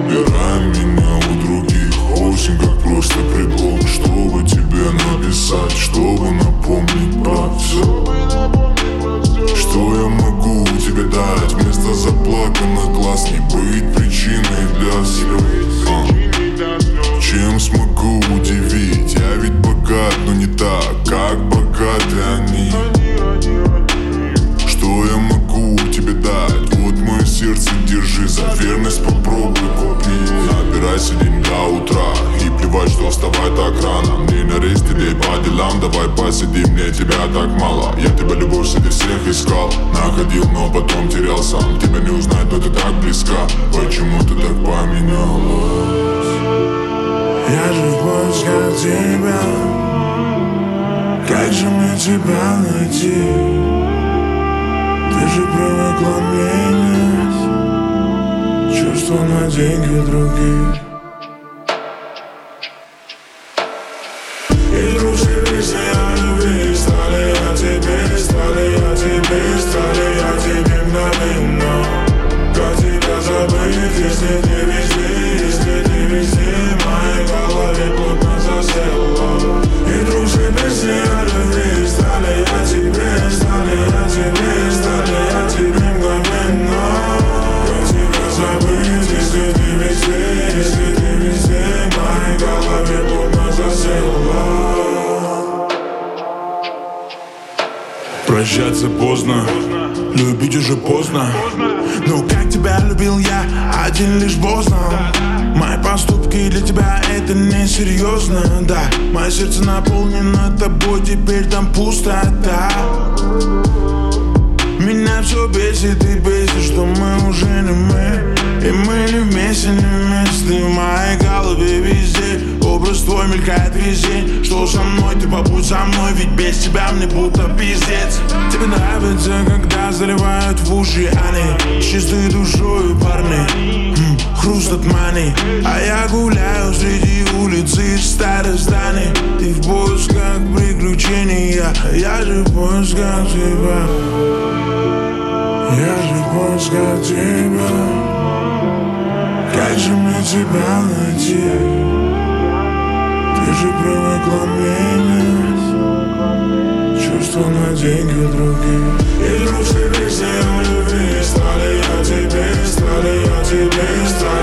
Выбираем меня у других. Осень как просто предлог, чтобы тебе написать, чтобы напомнить про все, что я могу тебе дать. Вместо заплаканных глаз не быть причиной для слез. Чем смогу удивить? Я ведь богат, но не так, как богаты они. Что я могу тебе дать? Вот мое сердце, держи, за верность попробуй купить. Набирайся день до утра и плевать, что вставай так рано. Мне на рейс, лей по делам, давай посидим, мне тебя так мало. Я тебя любовь среди всех искал, находил, но потом терял сам. Тебя не узнать, но ты так близка. Почему ты так поменялась? Я же в поисках тебя. Как же мне тебя найти? Ты же привыкла менять чувства на деньги других. И грустные песни о любви стали о тебе, стали о тебе, стали о тебе мгновенно. Как тебя забыть, если ты везде, если ты везде? В моей голове плотно засела. И грустные песни о любви стали о тебе, стали о тебе, стали о тебе мгновенно. Как тебя забыть, если ты везде, если ты везде? В моей голове плотно засела. Прощаться поздно, любить уже поздно. Но как тебя любил я, один лишь Бог знал. Мои поступки для тебя это несерьезно, да. Мое сердце наполнено тобой, теперь там пустота. Меня все бесит и бесит, что мы уже не мы. И мы не вместе, не вместе. В моей голове везде образ твой мелькает весь день. Что со мной, ты побудь со мной, ведь без тебя мне будто пиздец. Тебе нравится, когда заливают в уши они, с чистой душой парни, хруст от мани. А я гуляю среди улицы и старых зданий. Ты в поисках приключений, я же в поисках тебя. Я же в поисках тебя. Как же мне тебя найти? Ты же привыкла менять чувства на деньги других. И грустные песни о любви стали о тебе, стали о тебе, стали